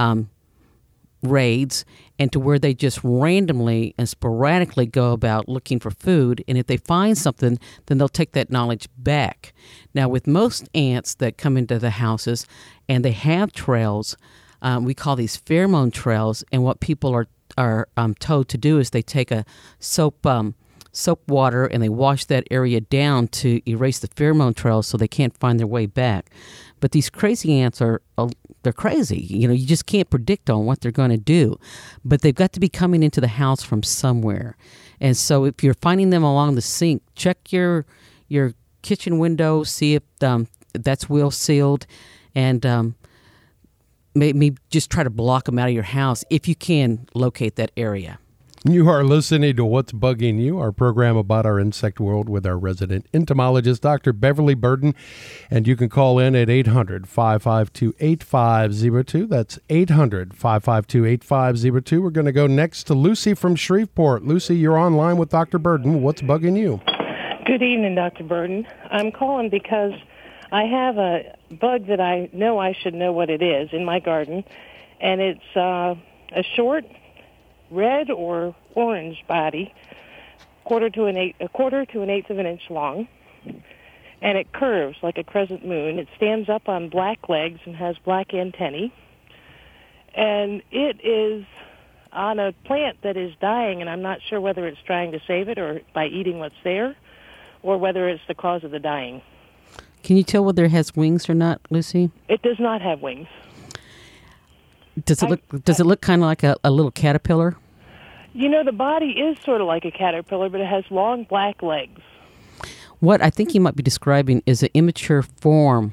raids, and to where they just randomly and sporadically go about looking for food. And if they find something, then they'll take that knowledge back. Now, with most ants that come into the houses and they have trails, we call these pheromone trails, and what people are told to do is they take a soap water and they wash that area down to erase the pheromone trails so they can't find their way back. But these crazy ants they're crazy. You just can't predict on what they're going to do. But they've got to be coming into the house from somewhere. And so if you're finding them along the sink, check your kitchen window, see if that's well sealed, and maybe just try to block them out of your house if you can locate that area. You are listening to What's Bugging You, our program about our insect world with our resident entomologist, Dr. Beverly Burden. And you can call in at 800-552-8502. That's 800-552-8502. We're going to go next to Lucy from Shreveport. Lucy, you're online with Dr. Burden. What's bugging you? Good evening, Dr. Burden. I'm calling because I have a bug that I know I should know what it is in my garden, and it's a short red or orange body, a quarter to an eighth of an inch long, and it curves like a crescent moon. It stands up on black legs and has black antennae, and it is on a plant that is dying, and I'm not sure whether it's trying to save it or by eating what's there, or whether it's the cause of the dying. Can you tell whether it has wings or not, Lucy? It does not have wings. Does it look kind of like a little caterpillar? The body is sort of like a caterpillar, but it has long black legs. What I think you might be describing is an immature form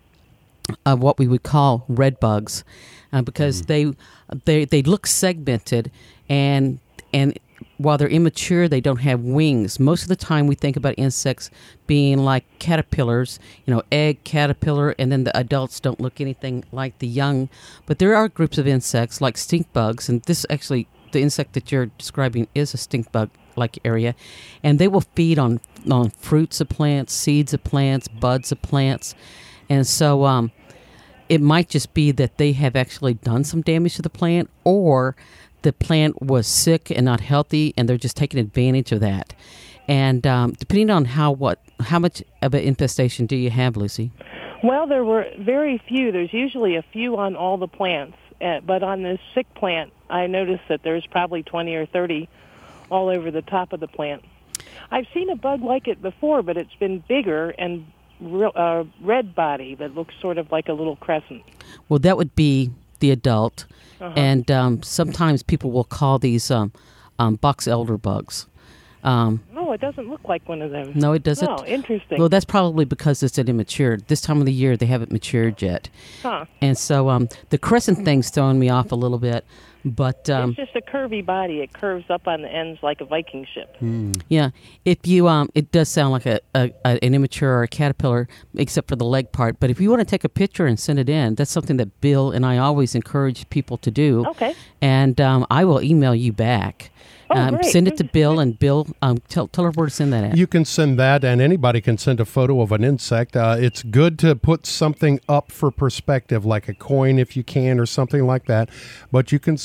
of what we would call red bugs, because they look segmented, and while they're immature, they don't have wings. Most of the time, we think about insects being like caterpillars, egg, caterpillar, and then the adults don't look anything like the young. But there are groups of insects like stink bugs, and this actually, the insect that you're describing is a stink bug-like area, and they will feed on fruits of plants, seeds of plants, buds of plants, and so it might just be that they have actually done some damage to the plant, or the plant was sick and not healthy, and they're just taking advantage of that. And depending on how much of an infestation do you have, Lucy? Well, there were very few. There's usually a few on all the plants, but on this sick plant, I noticed that there's probably 20 or 30 all over the top of the plant. I've seen a bug like it before, but it's been bigger and red body that looks sort of like a little crescent. Well, that would be the adult. And sometimes people will call these box elder bugs. No, it doesn't look like one of those. No, it doesn't? Oh, interesting. Well, that's probably because it's an immature. This time of the year, they haven't matured yet. Huh. And so the crescent thing's throwing me off a little bit. But it's just a curvy body. It curves up on the ends like a Viking ship. Yeah. If you, it does sound like an immature or a caterpillar, except for the leg part. But if you want to take a picture and send it in, that's something that Bill and I always encourage people to do. Okay. And I will email you back. Great. Send it to Bill, and Bill, tell her where to send that at. You can send that, and anybody can send a photo of an insect. It's good to put something up for perspective, like a coin if you can, or something like that. But you can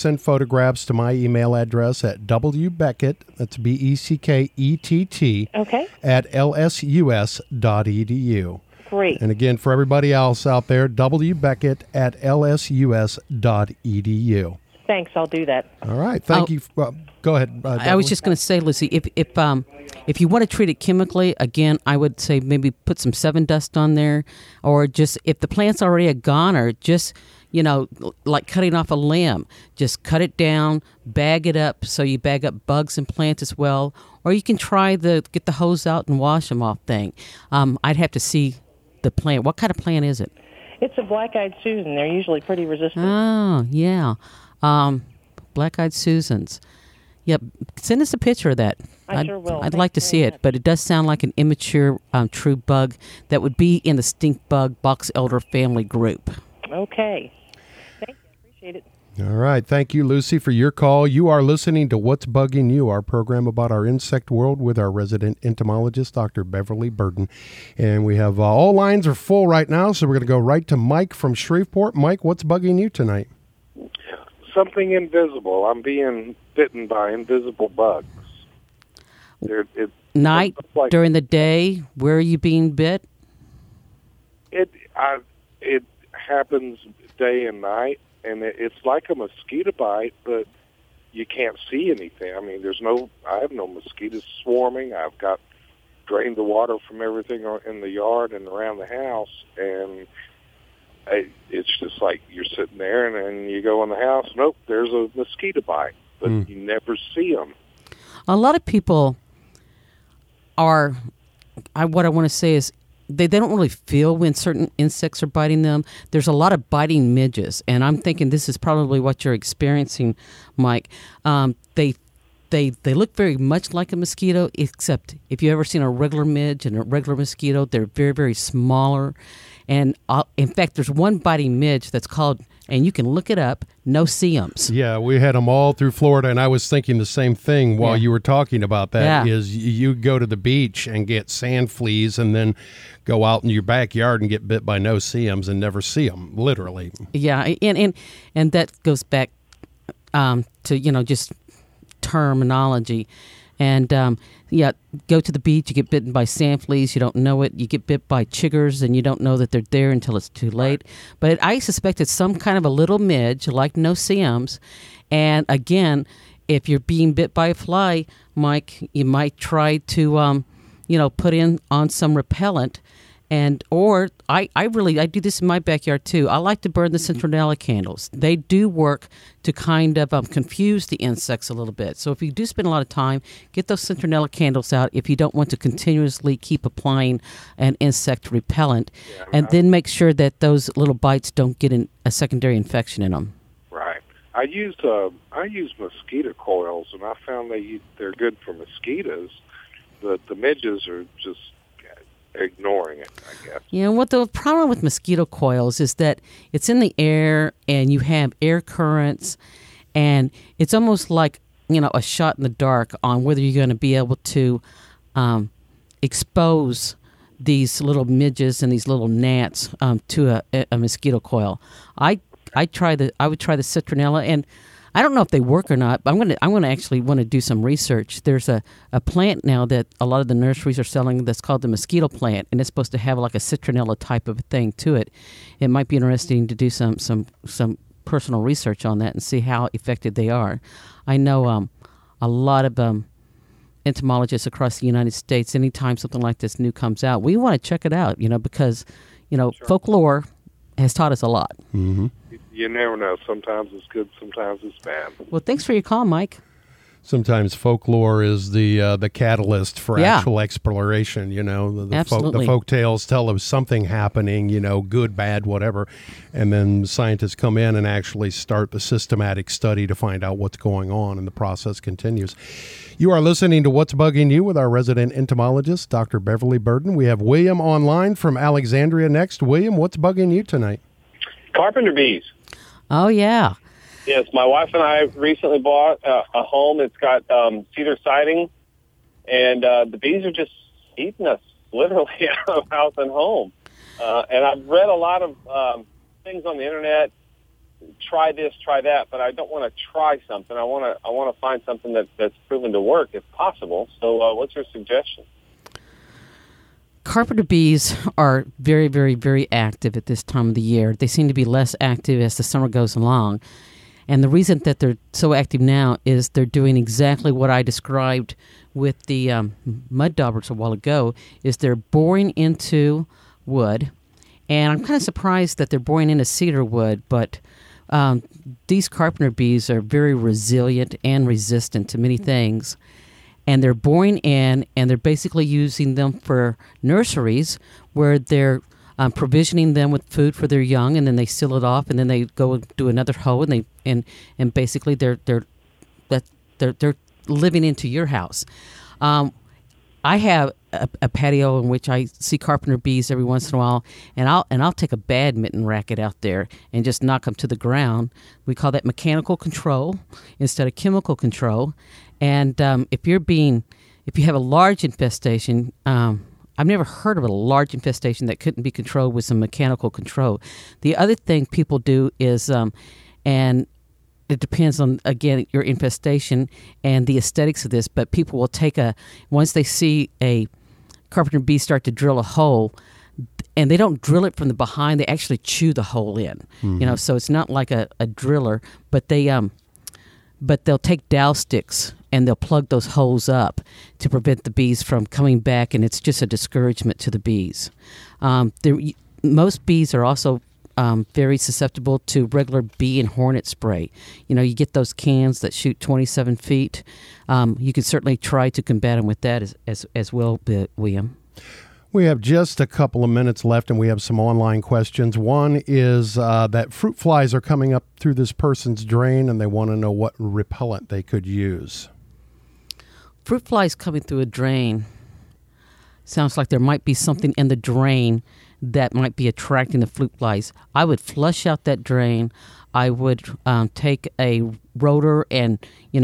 send photographs to my email address at wbeckett, that's BECKETT, Okay. at lsus.edu. Great. And again, for everybody else out there, wbeckett at lsus.edu. Thanks. I'll do that. All right. Thank you. Go ahead. I was just going to say, Lucy, if you want to treat it chemically, again, I would say maybe put some 7-Dust on there, or just if the plant's already a goner, just like cutting off a limb, just cut it down, bag it up so you bag up bugs and plants as well, or you can try get the hose out and wash them off thing. I'd have to see the plant. What kind of plant is it? It's a black-eyed Susan. They're usually pretty resistant. Oh, yeah. Black-eyed Susans. Yep. Send us a picture of that. I sure will. I'd Thanks like to see it, but it does sound like an immature true bug that would be in the stink bug box elder family group. Okay. Thank you. I appreciate it. All right. Thank you, Lucy, for your call. You are listening to What's Bugging You, our program about our insect world with our resident entomologist, Dr. Beverly Burden. And we have all lines are full right now, so we're going to go right to Mike from Shreveport. Mike, what's bugging you tonight? Something invisible. I'm being bitten by invisible bugs. Night, during the day, where are you being bit? It happens day and night, and it's like a mosquito bite, but you can't see anything. I mean, I have no mosquitoes swarming. I've drained the water from everything in the yard and around the house, and it's just like you're sitting there, and then you go in the house, nope, there's a mosquito bite, but you never see them. A lot of people what I want to say is they don't really feel when certain insects are biting them. There's a lot of biting midges, and I'm thinking this is probably what you're experiencing, Mike. They look very much like a mosquito, except if you've ever seen a regular midge and a regular mosquito, they're very, very smaller. And in fact, there's one biting midge that's called, and you can look it up, no-see-ums. Yeah, we had them all through Florida, and I was thinking the same thing while you were talking about that, is you go to the beach and get sand fleas and then go out in your backyard and get bit by no-see-ums and never see them, literally. Yeah, and that goes back to, just terminology. And, go to the beach, you get bitten by sand fleas, you don't know it. You get bit by chiggers, and you don't know that they're there until it's too late. But I suspect it's some kind of a little midge, like no-see-ums. And, again, if you're being bit by a fly, Mike, you might try to, put on some repellent. Or I do this in my backyard too. I like to burn the citronella candles. They do work to kind of confuse the insects a little bit. So if you do spend a lot of time, get those citronella candles out if you don't want to continuously keep applying an insect repellent. And then make sure that those little bites don't get a secondary infection in them. Right. I use mosquito coils, and I found they're good for mosquitoes, but the midges are just ignoring it, I guess. What the problem with mosquito coils is that it's in the air and you have air currents, and it's almost like, a shot in the dark on whether you're going to be able to expose these little midges and these little gnats to a mosquito coil. I would try the citronella, and I don't know if they work or not, but I'm going to actually want to do some research. There's a plant now that a lot of the nurseries are selling that's called the mosquito plant, and it's supposed to have like a citronella type of thing to it. It might be interesting to do some personal research on that and see how effective they are. I know a lot of entomologists across the United States, anytime something like this new comes out, we want to check it out, because, folklore has taught us a lot. Mm-hmm. You never know. Sometimes it's good, sometimes it's bad. Well, thanks for your call, Mike. Sometimes folklore is the catalyst for actual exploration. The folk tales tell of something happening, good, bad, whatever, and then scientists come in and actually start the systematic study to find out what's going on, and the process continues. You are listening to What's Bugging You with our resident entomologist, Dr. Beverly Burden. We have William online from Alexandria next. William, what's bugging you tonight? Carpenter bees. Oh, yeah. Yes, my wife and I recently bought a home. It's got cedar siding, and the bees are just eating us literally out of house and home. And I've read a lot of things on the internet try this, try that, but I don't want to try something. I want to find something that's proven to work if possible. So what's your suggestion? Carpenter bees are very, very, very active at this time of the year. They seem to be less active as the summer goes along. And the reason that they're so active now is they're doing exactly what I described with the mud daubers a while ago, is they're boring into wood. And I'm kind of surprised that they're boring into cedar wood, but these carpenter bees are very resilient and resistant to many things. And they're boring in, and they're basically using them for nurseries where they're provisioning them with food for their young, and then they seal it off, and then they go and do another hoe, and basically they're living into your house. I have a patio in which I see carpenter bees every once in a while, and I'll take a badminton racket out there and just knock them to the ground. We call that mechanical control instead of chemical control. And if you have a large infestation, I've never heard of a large infestation that couldn't be controlled with some mechanical control. The other thing people do is, and it depends on, again, your infestation and the aesthetics of this, but people will once they see a carpenter bee start to drill a hole, and they don't drill it from the behind, they actually chew the hole in. Mm-hmm. So it's not like a driller, but they'll take dowel sticks and they'll plug those holes up to prevent the bees from coming back, and it's just a discouragement to the bees. Most bees are also very susceptible to regular bee and hornet spray. You get those cans that shoot 27 feet. You can certainly try to combat them with that as well, William. We have just a couple of minutes left, and we have some online questions. One is that fruit flies are coming up through this person's drain, and they want to know what repellent they could use. Fruit flies coming through a drain. Sounds like there might be something in the drain that might be attracting the fruit flies. I would flush out that drain. I would take a rotor and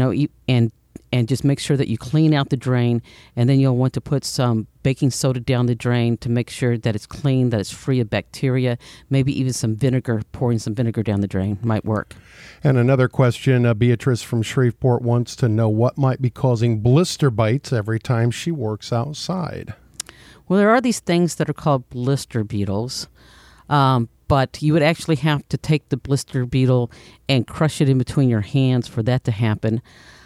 just make sure that you clean out the drain, and then you'll want to put some baking soda down the drain to make sure that it's clean, that it's free of bacteria. Maybe even some vinegar, pouring some vinegar down the drain might work. And another question, Beatrice from Shreveport wants to know what might be causing blister bites every time she works outside. Well, there are these things that are called blister beetles, but you would actually have to take the blister beetle and crush it in between your hands for that to happen.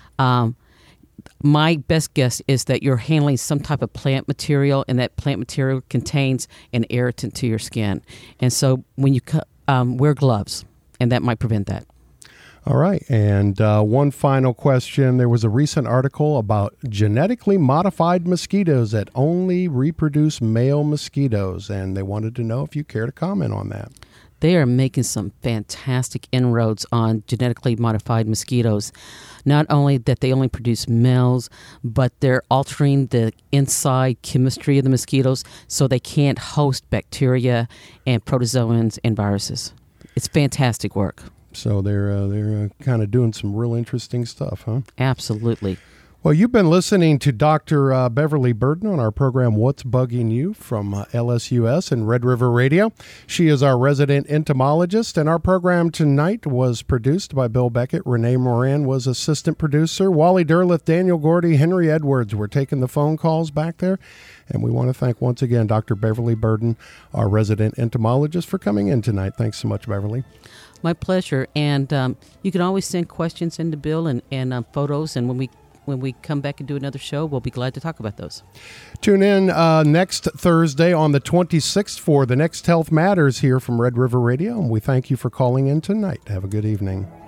My best guess is that you're handling some type of plant material, and that plant material contains an irritant to your skin. And so when you wear gloves, and that might prevent that. All right. And one final question. There was a recent article about genetically modified mosquitoes that only reproduce male mosquitoes, and they wanted to know if you care to comment on that. They are making some fantastic inroads on genetically modified mosquitoes. Not only that they only produce males, but they're altering the inside chemistry of the mosquitoes so they can't host bacteria and protozoans and viruses. It's fantastic work. So they're kind of doing some real interesting stuff, huh? Absolutely. Well, you've been listening to Dr. Beverly Burden on our program, What's Bugging You, from LSUS and Red River Radio. She is our resident entomologist, and our program tonight was produced by Bill Beckett. Renee Moran was assistant producer. Wally Derleth, Daniel Gordy, Henry Edwards were taking the phone calls back there. And we want to thank once again Dr. Beverly Burden, our resident entomologist, for coming in tonight. Thanks so much, Beverly. My pleasure. And you can always send questions into Bill and photos, and when we come back and do another show, we'll be glad to talk about those. Tune in next Thursday on the 26th for The Next Health Matters here from Red River Radio, and we thank you for calling in tonight. Have a good evening.